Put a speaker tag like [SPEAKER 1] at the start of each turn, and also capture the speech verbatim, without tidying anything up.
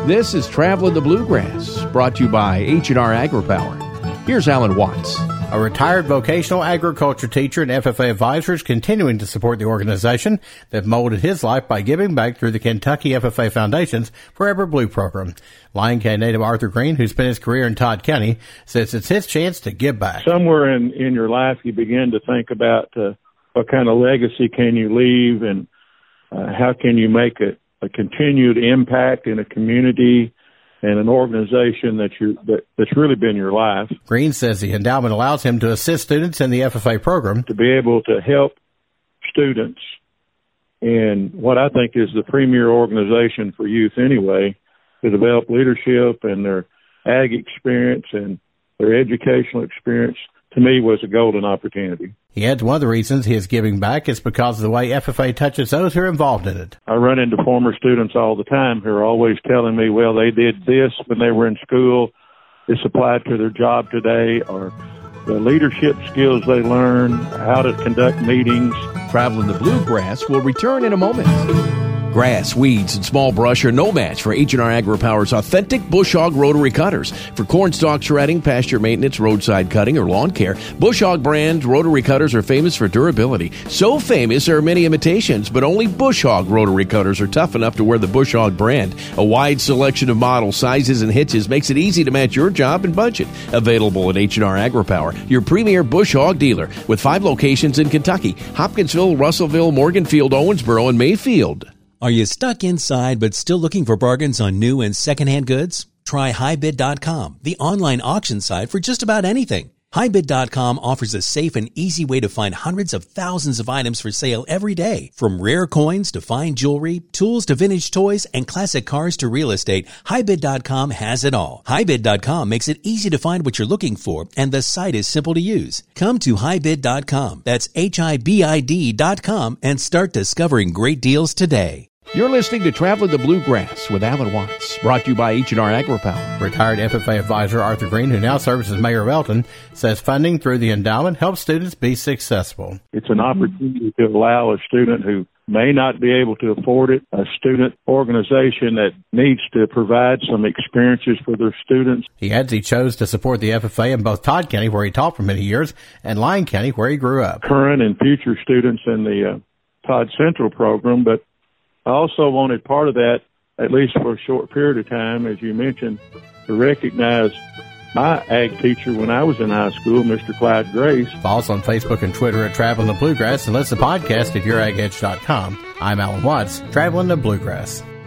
[SPEAKER 1] This is Traveling the Bluegrass, brought to you by H and R AgriPower. Here's Alan Watts.
[SPEAKER 2] A retired vocational agriculture teacher and F F A advisor is continuing to support the organization that molded his life by giving back through the Kentucky F F A Foundation's Forever Blue program. Lyon County native Arthur Green, who spent his career in Todd County, says it's his chance to give back.
[SPEAKER 3] Somewhere in, in your life, you begin to think about uh, what kind of legacy can you leave, and uh, how can you make a, a continued impact in a community and an organization that you that, that's really been your life.
[SPEAKER 2] Green says the endowment allows him to assist students in the F F A program.
[SPEAKER 3] To be able to help students in what I think is the premier organization for youth anyway, to develop leadership and their ag experience and their educational experience, to me was a golden opportunity.
[SPEAKER 2] He adds one of the reasons he is giving back is because of the way F F A touches those who are involved in it.
[SPEAKER 3] I run into former students all the time who are always telling me, well, they did this when they were in school, this applied to their job today, or the leadership skills they learn, how to conduct meetings.
[SPEAKER 1] Traveling the Bluegrass will return in a moment. Grass, weeds, and small brush are no match for H and R AgriPower's authentic Bush Hog rotary cutters. For corn stalk shredding, pasture maintenance, roadside cutting, or lawn care, Bush Hog brand rotary cutters are famous for durability. So famous there are many imitations, but only Bush Hog rotary cutters are tough enough to wear the Bush Hog brand. A wide selection of models, sizes, and hitches makes it easy to match your job and budget. Available at H and R AgriPower, your premier Bush Hog dealer, with five locations in Kentucky: Hopkinsville, Russellville, Morganfield, Owensboro, and Mayfield.
[SPEAKER 4] Are you stuck inside but still looking for bargains on new and secondhand goods? Try High Bid dot com, the online auction site for just about anything. High Bid dot com offers a safe and easy way to find hundreds of thousands of items for sale every day. From rare coins to fine jewelry, tools to vintage toys, and classic cars to real estate, High Bid dot com has it all. High Bid dot com makes it easy to find what you're looking for, and the site is simple to use. Come to High Bid dot com, that's H I B I D dot com, and start discovering great deals today.
[SPEAKER 1] You're listening to Traveling the Bluegrass with Alan Watts, brought to you by H and R AgriPower.
[SPEAKER 2] Retired F F A advisor Arthur Green, who now serves as mayor of Elton, says funding through the endowment helps students be successful.
[SPEAKER 3] It's an opportunity to allow a student who may not be able to afford it, a student organization that needs to provide some experiences for their students.
[SPEAKER 2] He adds he chose to support the F F A in both Todd County, where he taught for many years, and Lyon County, where he grew up.
[SPEAKER 3] Current and future students in the uh, Todd Central program, but I also wanted part of that, at least for a short period of time, as you mentioned, to recognize my ag teacher when I was in high school, Mister Clyde Grace.
[SPEAKER 2] Follow us on Facebook and Twitter at Traveling the Bluegrass, and listen to the podcast at your ag edge dot com. I'm Alan Watts, Traveling the Bluegrass.